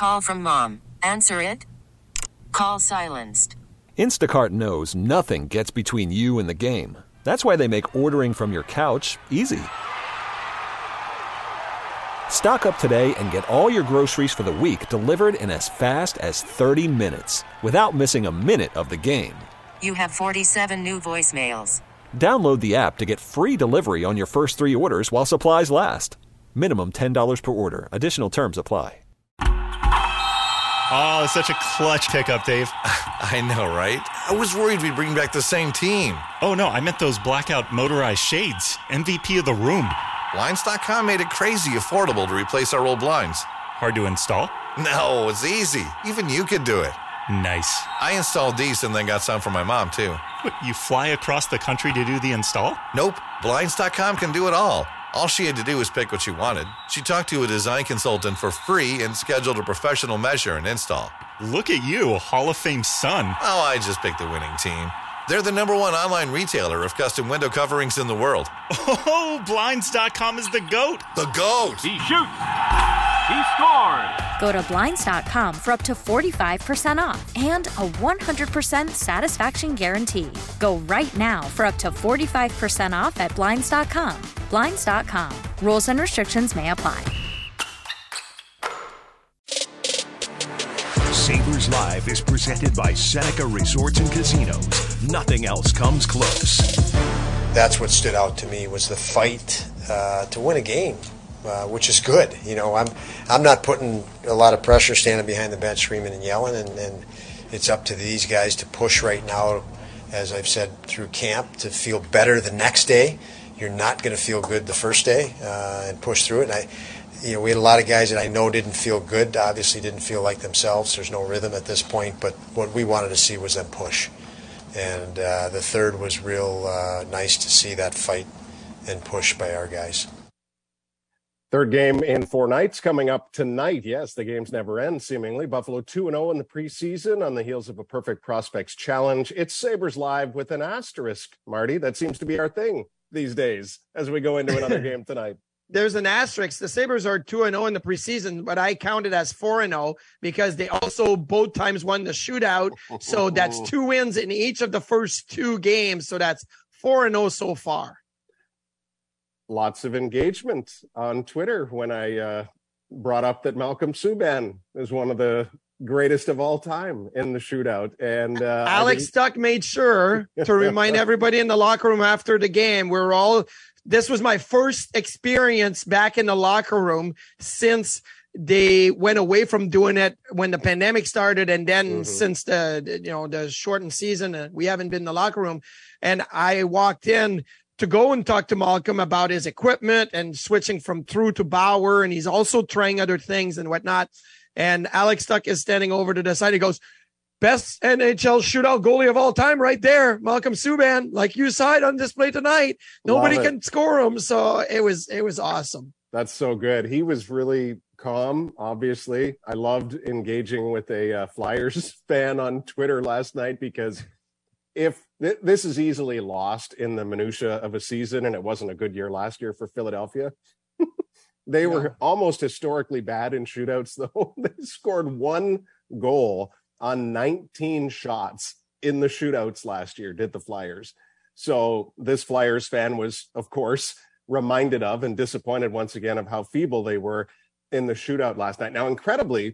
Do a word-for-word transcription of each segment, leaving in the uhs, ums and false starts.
Call from mom. Answer it. Call silenced. Instacart knows nothing gets between you and the game. That's why they make ordering from your couch easy. Stock up today and get all your groceries for the week delivered in as fast as thirty minutes without missing a minute of the game. You have forty-seven new voicemails. Download the app to get free delivery on your first three orders while supplies last. Minimum ten dollars per order. Additional terms apply. Oh, such a clutch pickup, Dave. I know, right? I was worried we'd bring back the same team. Oh, no, I meant those blackout motorized shades. M V P of the room. Blinds dot com made it crazy affordable to replace our old blinds. Hard to install? No, it's easy. Even you could do it. Nice. I installed these and then got some for my mom, too. What, you fly across the country to do the install? Nope. Blinds dot com can do it all. All she had to do was pick what she wanted. She talked to a design consultant for free and scheduled a professional measure and install. Look at you, Hall of Fame son. Oh, I just picked the winning team. They're the number one online retailer of custom window coverings in the world. Oh, Blinds dot com is the GOAT. The GOAT. He shoots. He scores. Go to Blinds dot com for up to forty-five percent off and a one hundred percent satisfaction guarantee. Go right now for up to forty-five percent off at Blinds dot com. Blinds dot com. Rules and restrictions may apply. Sabres Live is presented by Seneca Resorts and Casinos. Nothing else comes close. That's what stood out to me was the fight uh, to win a game, uh, which is good. You know, I'm I'm not putting a lot of pressure standing behind the bench screaming and yelling, and, and it's up to these guys to push right now, as I've said, through camp to feel better the next day. You're not going to feel good the first day uh, and push through it. And I, you know, we had a lot of guys that I know didn't feel good, obviously didn't feel like themselves. There's no rhythm at this point, but what we wanted to see was them push. And uh, the third was real uh, nice to see that fight and push by our guys. Third game in four nights coming up tonight. Yes, the games never end, seemingly. Buffalo two and oh in the preseason on the heels of a Perfect Prospects Challenge. It's Sabres Live with an asterisk, Marty. That seems to be our thing these days as we go into another game tonight. There's an asterisk. The Sabres are two and oh in the preseason, but I count it as four and oh because they also both times won the shootout. So that's two wins in each of the first two games. So that's four and oh so far. Lots of engagement on Twitter when I uh, brought up that Malcolm Subban is one of the greatest of all time in the shootout. And uh, Alex Stuck made sure to remind everybody in the locker room after the game, we're all, this was my first experience back in the locker room since they went away from doing it when the pandemic started. And then mm-hmm. since the, you know, the shortened season, uh, we haven't been in the locker room. And I walked in to go and talk to Malcolm about his equipment and switching from through to Bauer. And he's also trying other things and whatnot. And Alex Stuck is standing over to the side. He goes, best N H L shootout goalie of all time right there, Malcolm Subban, like you saw it on display tonight. Nobody can score him. So it was, it was awesome. That's so good. He was really calm, obviously. I loved engaging with a uh, Flyers fan on Twitter last night because if th- this is easily lost in the minutia of a season, and it wasn't a good year last year for Philadelphia. They were yeah. almost historically bad in shootouts, though. They scored one goal on nineteen shots in the shootouts last year, did the Flyers. So this Flyers fan was, of course, reminded of and disappointed once again of how feeble they were in the shootout last night. Now, incredibly,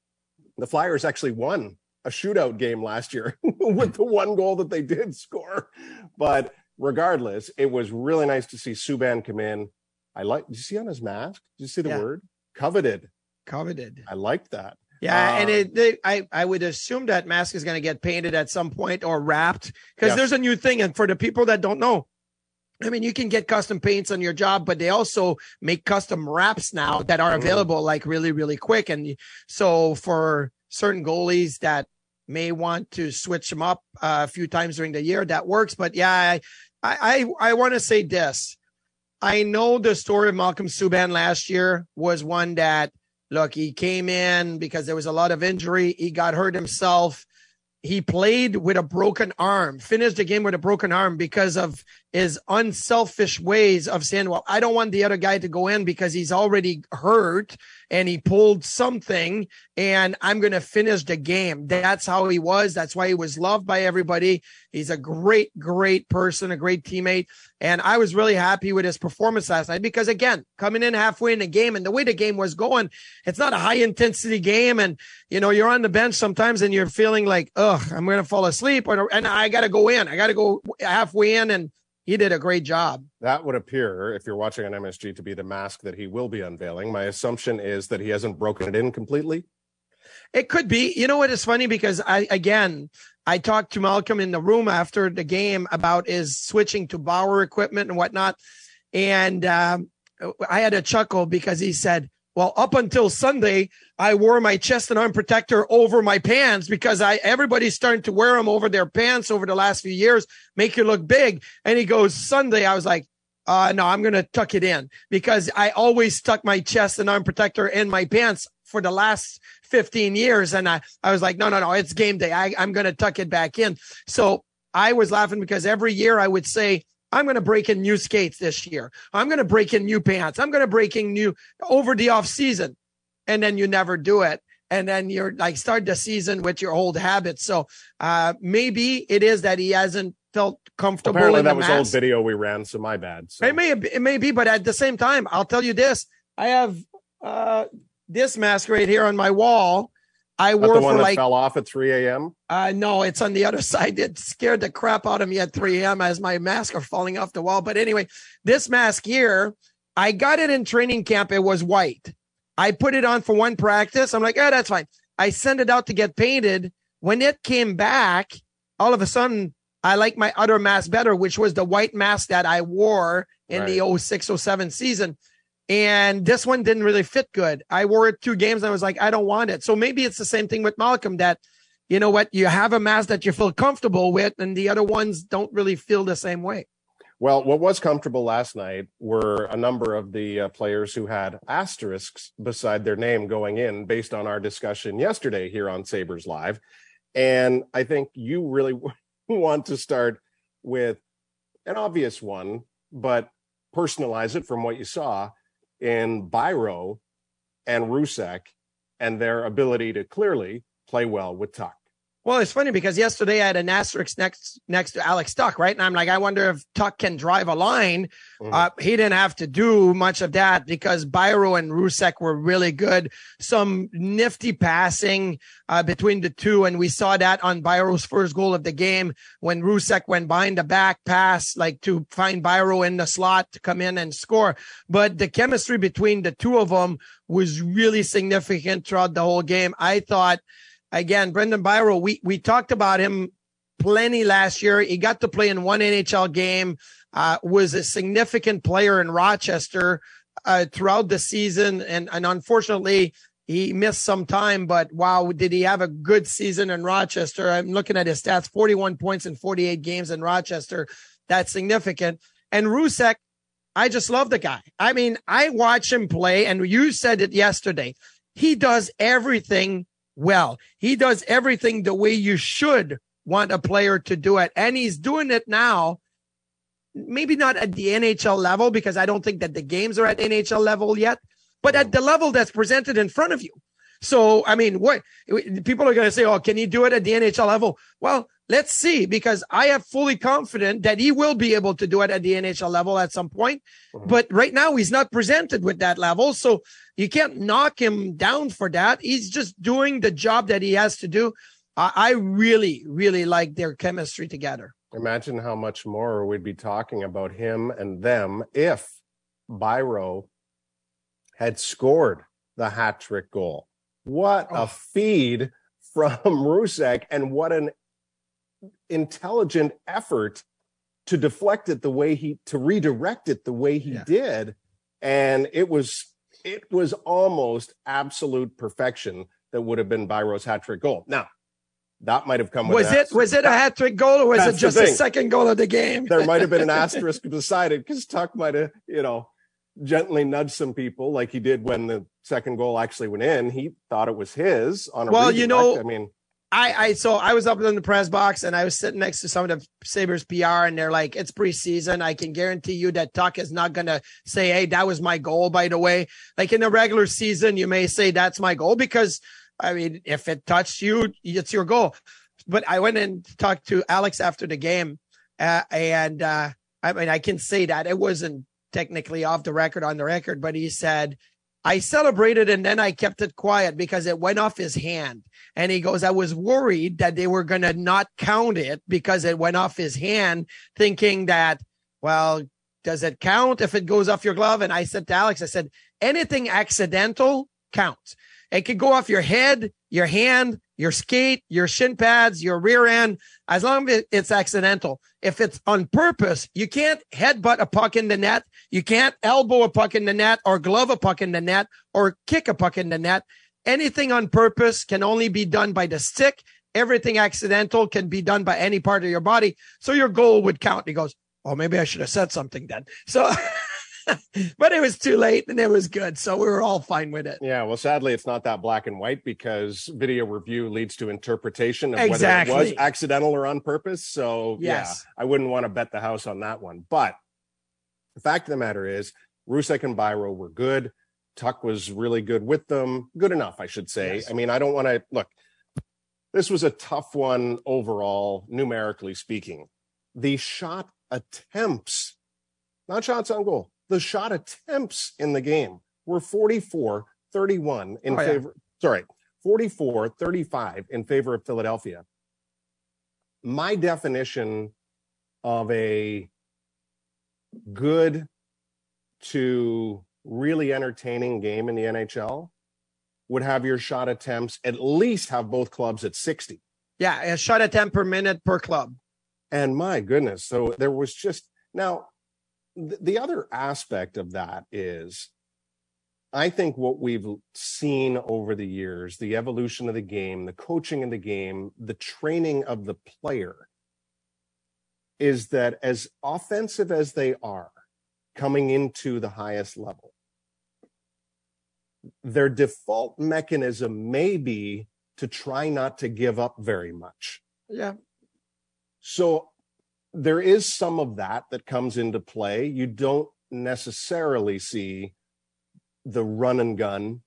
the Flyers actually won a shootout game last year with the one goal that they did score. But regardless, it was really nice to see Subban come in. I like, did you see on his mask? Did you see the yeah. word? Coveted. Coveted. I liked that. Yeah, um, and it, they, I, I would assume that mask is going to get painted at some point or wrapped because yeah. there's a new thing. And for the people that don't know, I mean, you can get custom paints on your job, but they also make custom wraps now that are available like really, really quick. And so for certain goalies that may want to switch them up uh, a few times during the year, that works. But yeah, I, I, I want to say this. I know the story of Malcolm Subban last year was one that, look, he came in because there was a lot of injury. He got hurt himself. He played with a broken arm, finished the game with a broken arm because of is unselfish ways of saying, well, I don't want the other guy to go in because he's already hurt and he pulled something and I'm going to finish the game. That's how he was. That's why he was loved by everybody. He's a great, great person, a great teammate. And I was really happy with his performance last night because, again, coming in halfway in the game and the way the game was going, it's not a high intensity game. And, you know, you're on the bench sometimes and you're feeling like, ugh, I'm going to fall asleep or, and I got to go in. I got to go halfway in. And he did a great job. That would appear, if you're watching on M S G, to be the mask that he will be unveiling. My assumption is that he hasn't broken it in completely. It could be. You know what is funny? Because I, again, I talked to Malcolm in the room after the game about his switching to Bauer equipment and whatnot. And um, I had a chuckle because he said, well, up until Sunday, I wore my chest and arm protector over my pants because I everybody's starting to wear them over their pants over the last few years, make you look big. And he goes, Sunday, I was like, uh, no, I'm going to tuck it in because I always stuck my chest and arm protector in my pants for the last fifteen years. And I, I was like, no, no, no, it's game day. I, I'm going to tuck it back in. So I was laughing because every year I would say, I'm going to break in new skates this year. I'm going to break in new pants. I'm going to break in new over the off season. And then you never do it. And then you're like, start the season with your old habits. So uh, maybe it is that he hasn't felt comfortable. Apparently in that the was mask. old video we ran. So my bad. So. It may, it may be, but at the same time, I'll tell you this. I have uh, this mask right here on my wall. I Not wore the one for that like, fell off at three a.m. Uh, no, it's on the other side. It scared the crap out of me at three a.m. as my mask are falling off the wall. But anyway, this mask here, I got it in training camp. It was white. I put it on for one practice. I'm like, oh, that's fine. I sent it out to get painted. When it came back, all of a sudden, I like my other mask better, which was the white mask that I wore in Right. the oh six oh seven season. And this one didn't really fit good. I wore it two games and I was like, I don't want it. So maybe it's the same thing with Malcolm that, you know what, you have a mask that you feel comfortable with and the other ones don't really feel the same way. Well, what was comfortable last night were a number of the uh, players who had asterisks beside their name going in based on our discussion yesterday here on Sabres Live. And I think you really want to start with an obvious one, but personalize it from what you saw in Byro and Rusek and their ability to clearly play well with Tuch. Well, it's funny because yesterday I had an asterisk next next to Alex Tuch, right? And I'm like, I wonder if Tuch can drive a line. Mm-hmm. Uh, he didn't have to do much of that because Byro and Rusek were really good. Some nifty passing uh, between the two. And we saw that on Byro's first goal of the game when Rusek went behind the back pass, like to find Byro in the slot to come in and score. But the chemistry between the two of them was really significant throughout the whole game. I thought, again, Brendan Byro, we, we talked about him plenty last year. He got to play in one N H L game, uh, was a significant player in Rochester uh, throughout the season. And, and unfortunately, he missed some time. But wow, did he have a good season in Rochester? I'm looking at his stats, forty-one points in forty-eight games in Rochester. That's significant. And Rusek, I just love the guy. I mean, I watch him play, and you said it yesterday. He does everything well. He does everything the way you should want a player to do it. And he's doing it now, maybe not at the N H L level, because I don't think that the games are at N H L level yet, but at the level that's presented in front of you. So, I mean, what people are going to say, oh, can he do it at the N H L level? Well, let's see, because I am fully confident that he will be able to do it at the N H L level at some point. Mm-hmm. But right now he's not presented with that level. So you can't knock him down for that. He's just doing the job that he has to do. I, I really, really like their chemistry together. Imagine how much more we'd be talking about him and them if Byro had scored the hat trick goal. What oh. a feed from Rusek, and what an intelligent effort to deflect it the way he, to redirect it the way he yeah. did. And it was, it was almost absolute perfection that would have been Byro's hat trick goal. Now, that might have come with was it was it a hat trick goal, or was That's it just a second goal of the game? There might have been an asterisk beside it because Tuch might have, you know, gently nudged some people like he did when the second goal actually went in. He thought it was his on a well, redirect. you know, I mean, I, I, so I was up in the press box and I was sitting next to some of the Sabres P R and they're like, it's preseason. I can guarantee you that Tuch is not going to say, hey, that was my goal, by the way. Like in the regular season, you may say that's my goal because, I mean, if it touched you, it's your goal. But I went and talked to Alex after the game uh, and uh, I mean, I can say that it wasn't technically off the record on the record, but he said, I celebrated and then I kept it quiet because it went off his hand. And he goes, I was worried that they were going to not count it because it went off his hand, thinking that, well, does it count if it goes off your glove? And I said to Alex, I said, anything accidental counts. It could go off your head, your hand, your skate, your shin pads, your rear end, as long as it's accidental. If it's on purpose, you can't headbutt a puck in the net. You can't elbow a puck in the net or glove a puck in the net or kick a puck in the net. Anything on purpose can only be done by the stick. Everything accidental can be done by any part of your body. So your goal would count. He goes, oh, maybe I should have said something then. So, but it was too late and it was good. So we were all fine with it. Yeah. Well, sadly, it's not that black and white because video review leads to interpretation of exactly. whether it was accidental or on purpose. So yes. yeah, I wouldn't want to bet the house on that one. But the fact of the matter is Rusek and Byro were good. Tuch was really good with them. Good enough, I should say. Yes. I mean, I don't want to look. This was a tough one overall, numerically speaking. The shot attempts, not shots on goal, the shot attempts in the game were forty-four thirty-one in oh, favor. Yeah. Sorry, forty-four thirty-five in favor of Philadelphia. My definition of a good to really entertaining game in the N H L would have your shot attempts at least have both clubs at sixty. Yeah, a shot attempt per minute per club. And my goodness, so there was just now th- the other aspect of that is I think what we've seen over the years, the evolution of the game, the coaching of the game, the training of the player is that as offensive as they are coming into the highest level, their default mechanism may be to try not to give up very much. Yeah. So there is some of that that comes into play. You don't necessarily see the run and gun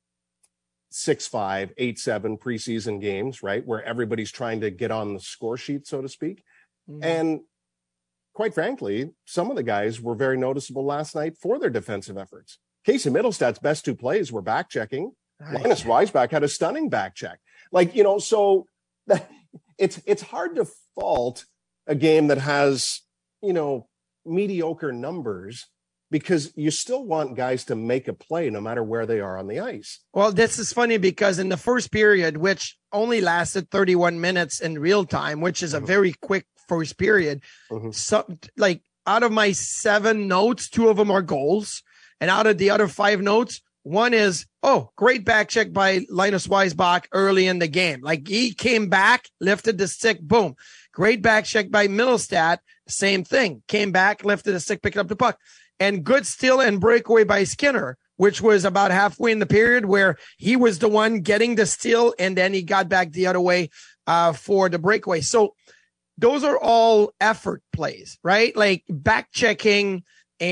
six five, eight seven preseason games, right, where everybody's trying to get on the score sheet, so to speak. Mm-hmm. And quite frankly, some of the guys were very noticeable last night for their defensive efforts. Casey Middlestad's best two plays were back checking. Linus Weisbach had a stunning back check. Like, you know, so that, it's it's hard to fault a game that has, you know, mediocre numbers because you still want guys to make a play no matter where they are on the ice. Well, this is funny because in the first period, which only lasted thirty-one minutes in real time, which is a very quick first period, mm-hmm. so, like out of my seven notes, two of them are goals. And out of the other five notes, one is, oh, great back check by Linus Weisbach early in the game. Like he came back, lifted the stick, boom. Great back check by Mittelstadt, same thing. Came back, lifted the stick, picked up the puck. And good steal and breakaway by Skinner, which was about halfway in the period where he was the one getting the steal and then he got back the other way uh, for the breakaway. So those are all effort plays, right? Like back checking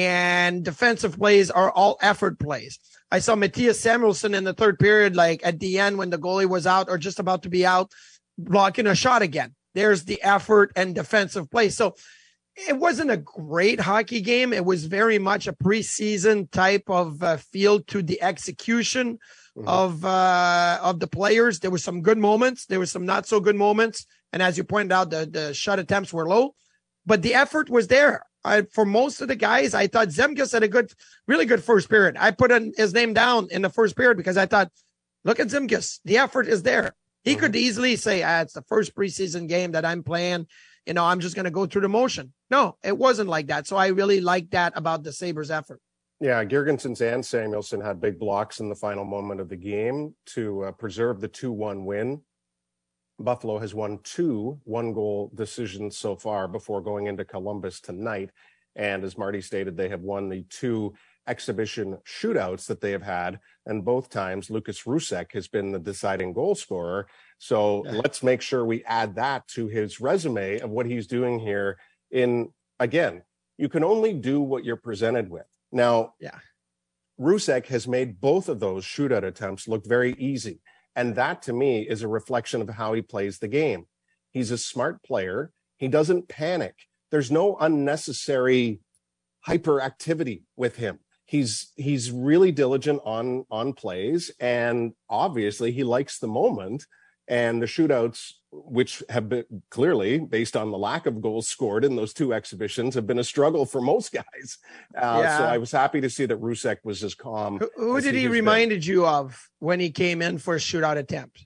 and defensive plays are all effort plays. I saw Matthias Samuelsson in the third period, like at the end when the goalie was out or just about to be out, blocking a shot again. There's the effort and defensive play. So it wasn't a great hockey game. It was very much a preseason type of uh, feel to the execution mm-hmm. of uh, of the players. There were some good moments. There were some not so good moments. And as you pointed out, the, the shot attempts were low, but the effort was there. I, for most of the guys, I thought Zemgus had a good, really good first period. I put in, his name down in the first period because I thought, look at Zemgus. The effort is there. He mm-hmm. could easily say, ah, it's the first preseason game that I'm playing. You know, I'm just going to go through the motion. No, it wasn't like that. So I really like that about the Sabres effort. Yeah, Girgensons and Samuelsson had big blocks in the final moment of the game to uh, preserve the two one win. Buffalo has won two one-goal decisions so far before going into Columbus tonight. And as Marty stated, they have won the two exhibition shootouts that they have had. And both times, Lucas Rousek has been the deciding goal scorer. So yeah. let's make sure we add that to his resume of what he's doing here. In, again, you can only do what you're presented with. Now, yeah. Rousek has made both of those shootout attempts look very easy. And that, to me, is a reflection of how he plays the game. He's a smart player. He doesn't panic. There's no unnecessary hyperactivity with him. He's he's really diligent on on plays, and obviously he likes the moment. And the shootouts, which have been clearly based on the lack of goals scored in those two exhibitions, have been a struggle for most guys. Uh, yeah. So I was happy to see that Rousek was as calm. Who, who as did he, he reminded been. you of when he came in for a shootout attempt?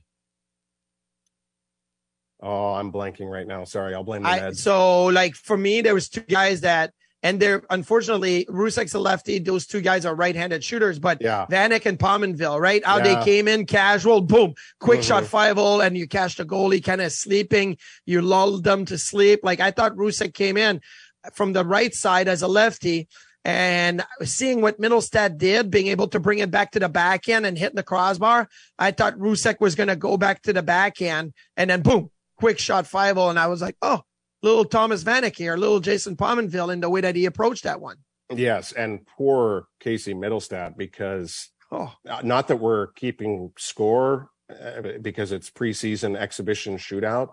Oh, I'm blanking right now. Sorry, I'll blame the I, head. So, like, for me, there was two guys that, and they're, unfortunately, Rousek's a lefty. Those two guys are right-handed shooters, but yeah. Vanek and Pominville, right? How yeah. they came in casual, boom, quick mm-hmm. shot five-hole, and you catch the goalie kind of sleeping. You lulled them to sleep. Like, I thought Rousek came in from the right side as a lefty, and seeing what Mittelstadt did, being able to bring it back to the backhand and hitting the crossbar, I thought Rousek was going to go back to the backhand, and then boom, quick shot five-hole, and I was like, oh, little Thomas Vanek here, little Jason Pominville in the way that he approached that one. Yes, and poor Casey Mittelstadt, because oh. not that we're keeping score uh, because it's preseason exhibition shootout,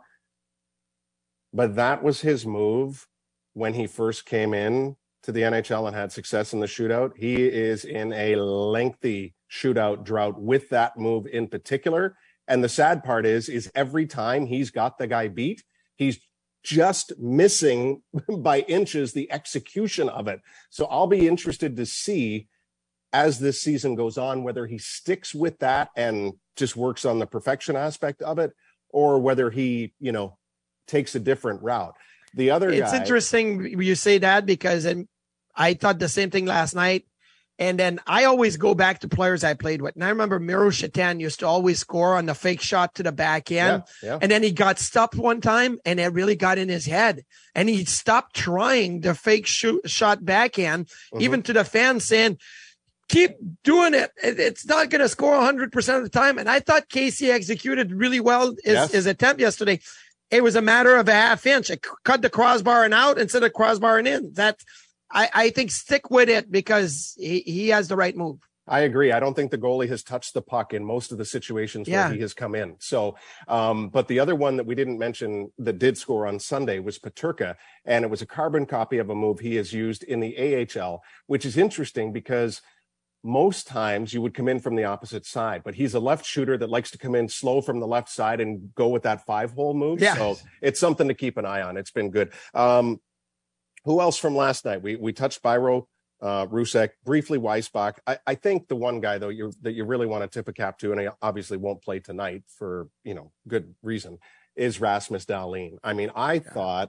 but that was his move when he first came in to the N H L and had success in the shootout. He is in a lengthy shootout drought with that move in particular. And the sad part is, is every time he's got the guy beat, he's just missing by inches the execution of it. So I'll be interested to see as this season goes on, whether he sticks with that and just works on the perfection aspect of it, or whether he, you know, takes a different route. The other it's guy, interesting you say that, because and I thought the same thing last night. And then I always go back to players I played with. And I remember Miro Shatan used to always score on the fake shot to the backhand. Yeah, yeah. And then he got stopped one time, and it really got in his head. And he stopped trying the fake shoot, shot backhand, mm-hmm. even to the fans saying, keep doing it. It's not going to score one hundred percent of the time. And I thought Casey executed really well his, yes. his attempt yesterday. It was a matter of a half inch. It cut the crossbar and out instead of crossbar and in. That's, I, I think stick with it, because he, he has the right move. I agree. I don't think the goalie has touched the puck in most of the situations yeah. where he has come in. So, um, but the other one that we didn't mention that did score on Sunday was Peterka, and it was a carbon copy of a move he has used in the A H L, which is interesting because most times you would come in from the opposite side, but he's a left shooter that likes to come in slow from the left side and go with that five hole move. Yeah. So it's something to keep an eye on. It's been good. Um, Who else from last night? We we touched Biro, uh, Rousek, briefly Weissbach. I, I think the one guy, though, you that you really want to tip a cap to, and he obviously won't play tonight for, you know, good reason, is Rasmus Dahlin. I mean, I yeah. thought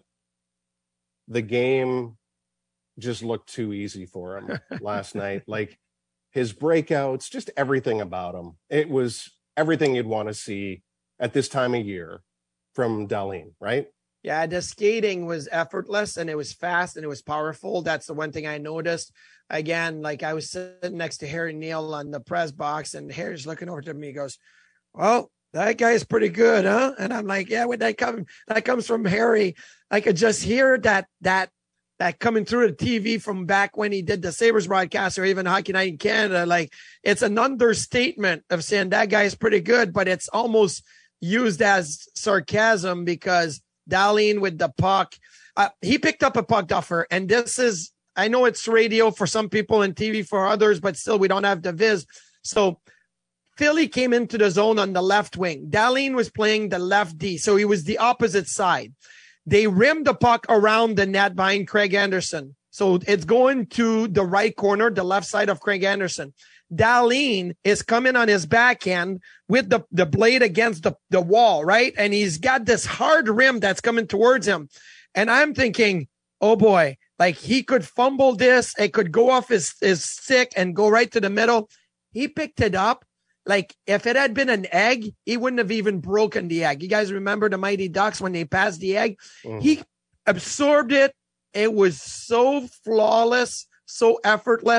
the game just looked too easy for him last night. Like his breakouts, just everything about him. It was everything you'd want to see at this time of year from Dahlin, right? Yeah, the skating was effortless, and it was fast, and it was powerful. That's the one thing I noticed. Again, like I was sitting next to Harry Neal on the press box, and Harry's looking over to me. He goes, well, that guy's pretty good, huh? And I'm like, yeah, when that come, that comes from Harry. I could just hear that, that, that coming through the T V from back when he did the Sabres broadcast, or even Hockey Night in Canada. Like, it's an understatement of saying that guy's pretty good, but it's almost used as sarcasm, because Dahlin with the puck, uh, he picked up a puck duffer, and this is, I know it's radio for some people and T V for others, but still we don't have the viz. So Philly came into the zone on the left wing. Dahlin was playing the left D, so he was the opposite side. They rimmed the puck around the net behind Craig Anderson. So it's going to the right corner, the left side of Craig Anderson. Dahlin is coming on his backhand with the, the blade against the, the wall, right? And he's got this hard rim that's coming towards him. And I'm thinking, oh boy, like he could fumble this. It could go off his, his stick and go right to the middle. He picked it up. Like if it had been an egg, he wouldn't have even broken the egg. You guys remember the Mighty Ducks when they passed the egg? Mm. He absorbed it. It was so flawless, so effortless.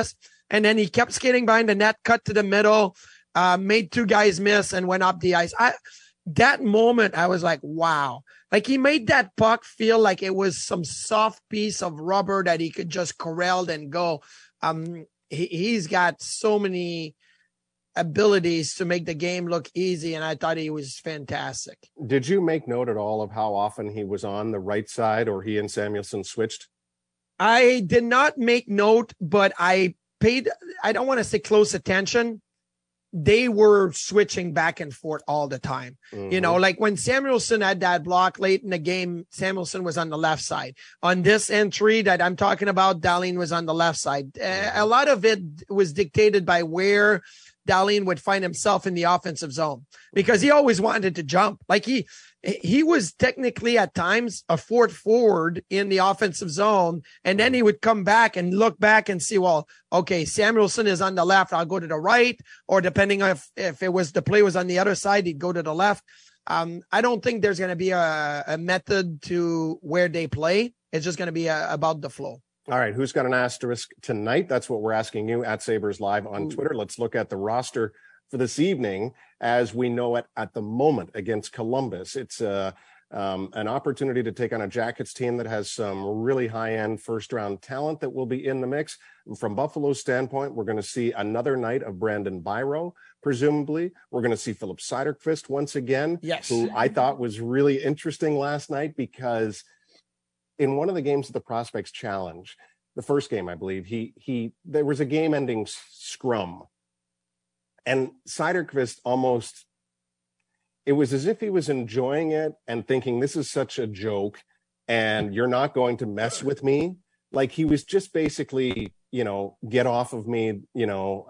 And then he kept skating behind the net, cut to the middle, uh, made two guys miss and went up the ice. I, that moment, I was like, wow. Like he made that puck feel like it was some soft piece of rubber that he could just corral and go. Um, he, he's got so many abilities to make the game look easy, and I thought he was fantastic. Did you make note at all of how often he was on the right side, or he and Samuelsson switched? I did not make note, but I paid, I don't want to say close attention. They were switching back and forth all the time. Mm-hmm. You know, like when Samuelsson had that block late in the game, Samuelsson was on the left side. On this entry that I'm talking about, Dahlin was on the left side. Mm-hmm. A lot of it was dictated by where Dahlin would find himself in the offensive zone, because he always wanted to jump. Like he, he was technically at times a fourth forward in the offensive zone. And then he would come back and look back and see, well, okay, Samuelsson is on the left. I'll go to the right, or depending on if, if it was the play was on the other side, he'd go to the left. Um, I don't think there's going to be a, a method to where they play. It's just going to be a, about the flow. All right, who's got an asterisk tonight? That's what we're asking you at Sabres Live on Ooh. Twitter. Let's look at the roster for this evening as we know it at the moment against Columbus. It's uh, um, an opportunity to take on a Jackets team that has some really high-end first-round talent that will be in the mix. From Buffalo's standpoint, we're going to see another night of Brandon Biro, presumably. We're going to see Philip Seiderqvist once again, yes. who I thought was really interesting last night because in one of the games of the Prospects Challenge, the first game, I believe, he he there was a game-ending scrum. And Seiderqvist almost, it was as if he was enjoying it and thinking, this is such a joke, and you're not going to mess with me. Like he was just basically, you know, get off of me, you know.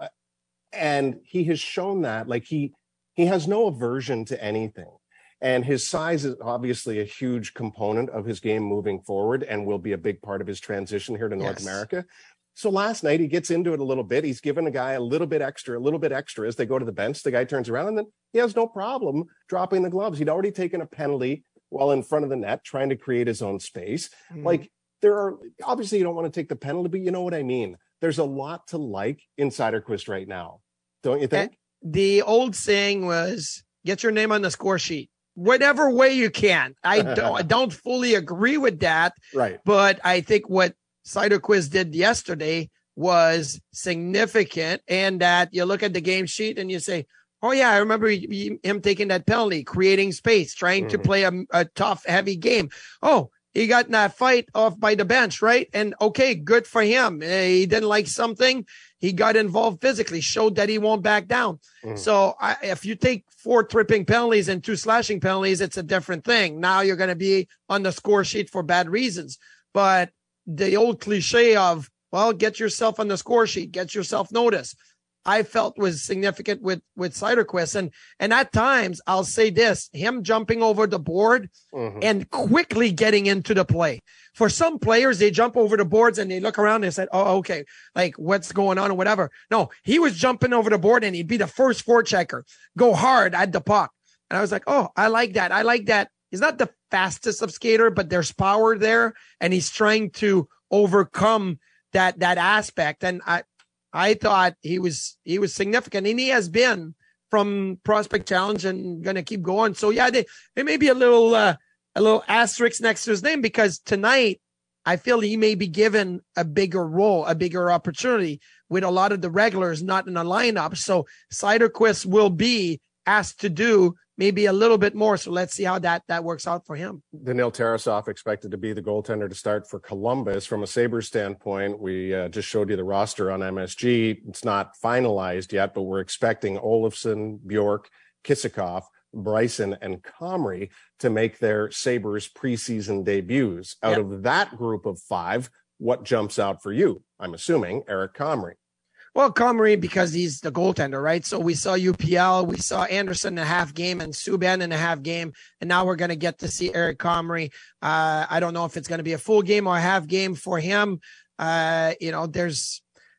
And he has shown that, like he he has no aversion to anything. And his size is obviously a huge component of his game moving forward and will be a big part of his transition here to North yes. America. So last night he gets into it a little bit. He's given a guy a little bit extra, a little bit extra as they go to the bench. The guy turns around and then he has no problem dropping the gloves. He'd already taken a penalty while in front of the net, trying to create his own space. Mm-hmm. Like there are, obviously you don't want to take the penalty, but you know what I mean? There's a lot to like in Seiderqvist right now. Don't you think? The old saying was, get your name on the score sheet. Whatever way you can. I don't, I don't fully agree with that. Right. But I think what Seiderqvist did yesterday was significant, and that you look at the game sheet and you say, oh, yeah, I remember he, he, him taking that penalty, creating space, trying mm-hmm. to play a, a tough, heavy game. Oh, he got in that fight off by the bench, right? And okay, good for him. Uh, he didn't like something. He got involved physically, showed that he won't back down. Mm. So I, if you take four tripping penalties and two slashing penalties, it's a different thing. Now you're going to be on the score sheet for bad reasons. But the old cliche of, well, get yourself on the score sheet, get yourself noticed, I felt was significant with, with Seiderqvist. And, and at times, I'll say this, him jumping over the board mm-hmm. and quickly getting into the play. For some players, they jump over the boards and they look around and they said, oh, okay, like what's going on or whatever. No, he was jumping over the board and he'd be the first forechecker, go hard at the puck. And I was like, oh, I like that. I like that. He's not the fastest of skater, but there's power there. And he's trying to overcome that, that aspect. And I, I thought he was he was significant, and he has been from Prospect Challenge and going to keep going. So yeah, they, there may be a little uh, a little asterisk next to his name because tonight I feel he may be given a bigger role, a bigger opportunity with a lot of the regulars not in the lineup. So Seiderqvist will be asked to do maybe a little bit more. So let's see how that, that works out for him. Daniil Tarasov expected to be the goaltender to start for Columbus. From a Sabres standpoint, we uh, just showed you the roster on M S G. It's not finalized yet, but we're expecting Olofsson, Bjork, Kisakov, Bryson, and Comrie to make their Sabres preseason debuts. Out yep. of that group of five, what jumps out for you? I'm assuming Eric Comrie. Well, Comrie, because he's the goaltender, right? So we saw U P L, we saw Anderson in a half game and Subban in a half game, and now we're going to get to see Eric Comrie. Uh, I don't know if it's going to be a full game or a half game for him. Uh, you know, there's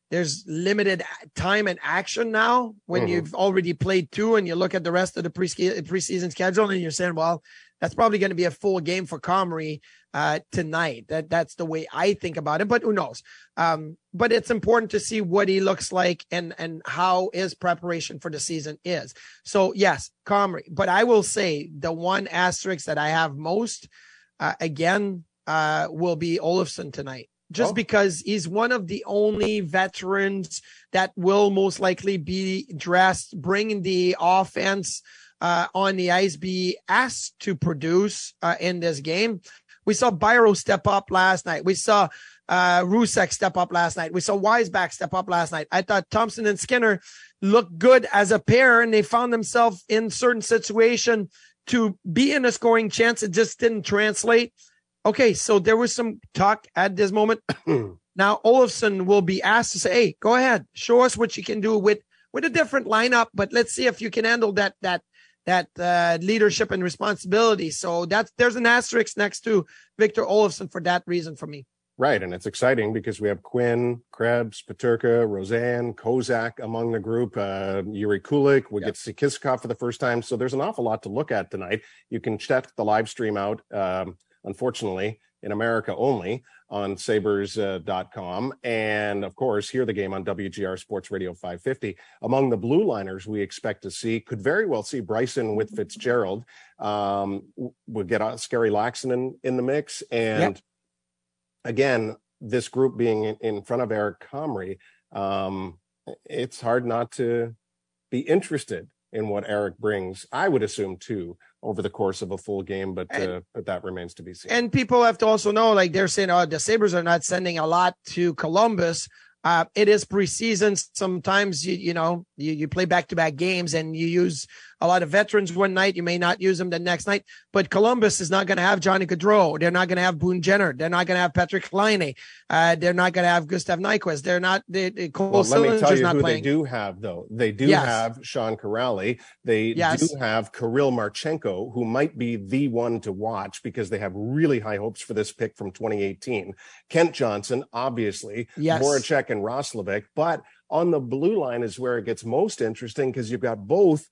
there's limited time and action now when mm-hmm. you've already played two and you look at the rest of the pre preseason schedule and you're saying, well, that's probably going to be a full game for Comrie uh, tonight. That that's the way I think about it, but who knows? Um, but it's important to see what he looks like and, and how his preparation for the season is. So yes, Comrie, but I will say the one asterisk that I have most, uh, again, uh, will be Olofsson tonight. Just oh. because he's one of the only veterans that will most likely be dressed, bringing the offense uh, on the ice, be asked to produce uh, in this game. We saw Byro step up last night. We saw uh, Rusek step up last night. We saw Weisbach step up last night. I thought Thompson and Skinner looked good as a pair, and they found themselves in certain situation to be in a scoring chance. It just didn't translate. Okay, so there was some talk at this moment. Now Olofsson will be asked to say, hey, go ahead, show us what you can do with, with a different lineup, but let's see if you can handle that that that uh, leadership and responsibility. So that's there's an asterisk next to Victor Olofsson for that reason for me. Right, and it's exciting because we have Quinn, Krebs, Peterka, Roseanne, Kozak among the group, uh, Yuri Kulik. We yep. get Sikiskov for the first time. So there's an awful lot to look at tonight. You can check the live stream out. Um, Unfortunately, in America only on sabres dot com. Uh, and of course, hear the game on W G R Sports Radio five fifty. Among the blue liners we expect to see, could very well see Bryson with Fitzgerald. Um, we'll get uh, Scary Laxonen in the mix. And yep. again, this group being in, in front of Eric Comrie, um, it's hard not to be interested in what Eric brings, I would assume, too, over the course of a full game, but and, uh, but that remains to be seen. And people have to also know, like they're saying, oh, the Sabres are not sending a lot to Columbus. Uh, it is preseason. Sometimes, you you know, you, you play back-to-back games and you use a lot of veterans one night. You may not use them the next night. But Columbus is not going to have Johnny Gaudreau. They're not going to have Boone Jenner. They're not going to have Patrick Laine. Uh, they're not going to have Gustav Nyquist. They're not they, they, Cole well, let me tell you not who playing. They do have, though. They do yes. have Sean Kuraly. They yes. do have Kirill Marchenko, who might be the one to watch because they have really high hopes for this pick from twenty eighteen. Kent Johnson, obviously. Yes. Voracek and Roslovic. But on the blue line is where it gets most interesting because you've got both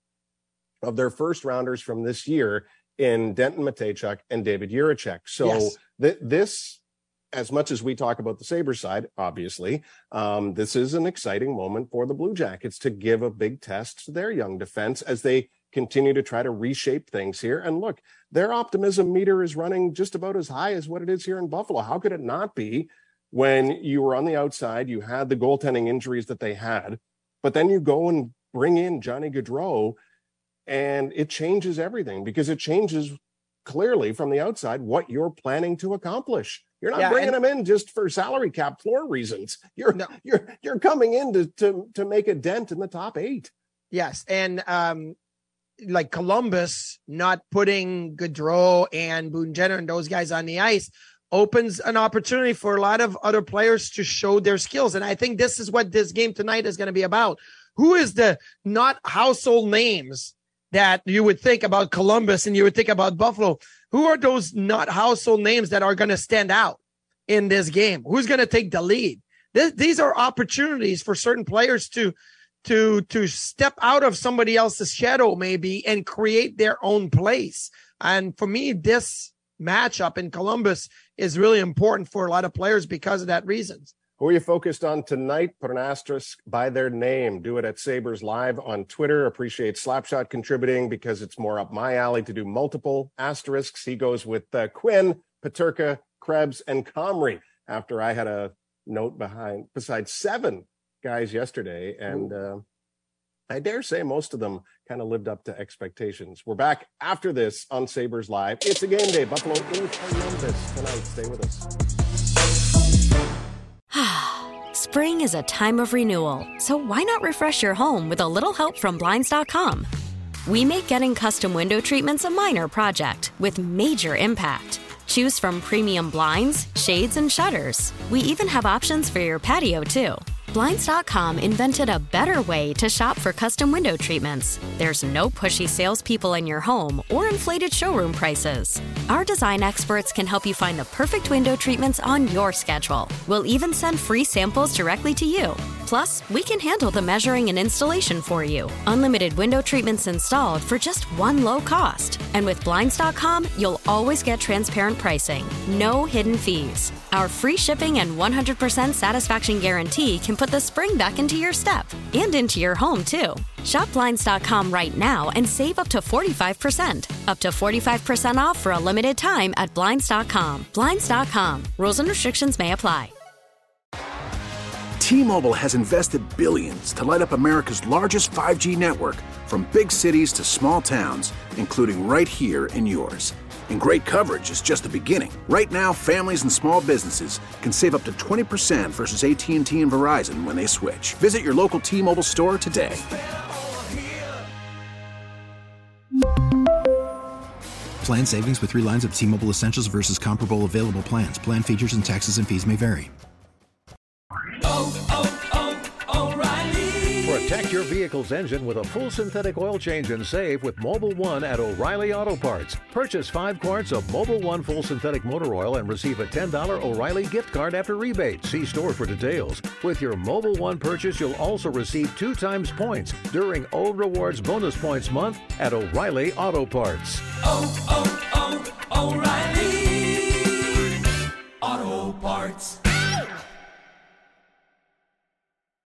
of their first rounders from this year in Denton Mateychuk and David Jiricek. So yes. th- this, as much as we talk about the Sabres side, obviously, um, this is an exciting moment for the Blue Jackets to give a big test to their young defense as they continue to try to reshape things here. And look, their optimism meter is running just about as high as what it is here in Buffalo. How could it not be when you were on the outside, you had the goaltending injuries that they had, but then you go and bring in Johnny Gaudreau, and it changes everything because it changes clearly from the outside what you're planning to accomplish. You're not yeah, bringing and, them in just for salary cap floor reasons. You're no. you're you're coming in to, to to make a dent in the top eight. Yes, and um, like Columbus not putting Gaudreau and Boone Jenner and those guys on the ice opens an opportunity for a lot of other players to show their skills, and I think this is what this game tonight is going to be about. Who is the not household names that you would think about Columbus and you would think about Buffalo? Who are those not household names that are going to stand out in this game? Who's going to take the lead? This, these are opportunities for certain players to, to, to step out of somebody else's shadow maybe and create their own place. And for me, this matchup in Columbus is really important for a lot of players because of that reasons. Who are you focused on tonight? Put an asterisk by their name. Do it at Sabres Live on Twitter. Appreciate Slapshot contributing because it's more up my alley to do multiple asterisks. He goes with uh, Quinn, Peterka, Krebs, and Comrie after I had a note behind besides seven guys yesterday. And uh, I dare say most of them kind of lived up to expectations. We're back after this on Sabres Live. It's a game day. Buffalo in Columbus tonight. Stay with us. Spring is a time of renewal, so why not refresh your home with a little help from Blinds dot com? We make getting custom window treatments a minor project with major impact. Choose from premium blinds, shades, and shutters. We even have options for your patio, too. Blinds dot com invented a better way to shop for custom window treatments. There's no pushy salespeople in your home or inflated showroom prices. Our design experts can help you find the perfect window treatments on your schedule. We'll even send free samples directly to you. Plus, we can handle the measuring and installation for you. Unlimited window treatments installed for just one low cost. And with Blinds dot com, you'll always get transparent pricing. No hidden fees. Our free shipping and one hundred percent satisfaction guarantee can put the spring back into your step and into your home, too. Shop Blinds dot com right now and save up to forty-five percent. Up to forty-five percent off for a limited time at Blinds dot com. Blinds dot com. Rules and restrictions may apply. T-Mobile has invested billions to light up America's largest five G network, from big cities to small towns, including right here in yours. And great coverage is just the beginning. Right now, families and small businesses can save up to twenty percent versus A T and T and Verizon when they switch. Visit your local T-Mobile store today. Plan savings with three lines of T-Mobile Essentials versus comparable available plans. Plan features and taxes and fees may vary. Oh, oh, oh, O'Reilly. Protect your vehicle's engine with a full synthetic oil change and save with Mobil One at O'Reilly Auto Parts. Purchase five quarts of Mobil One full synthetic motor oil and receive a ten dollars O'Reilly gift card after rebate. See store for details. With your Mobil One purchase, you'll also receive two times points during O Rewards Bonus Points Month at O'Reilly Auto Parts. Oh, oh.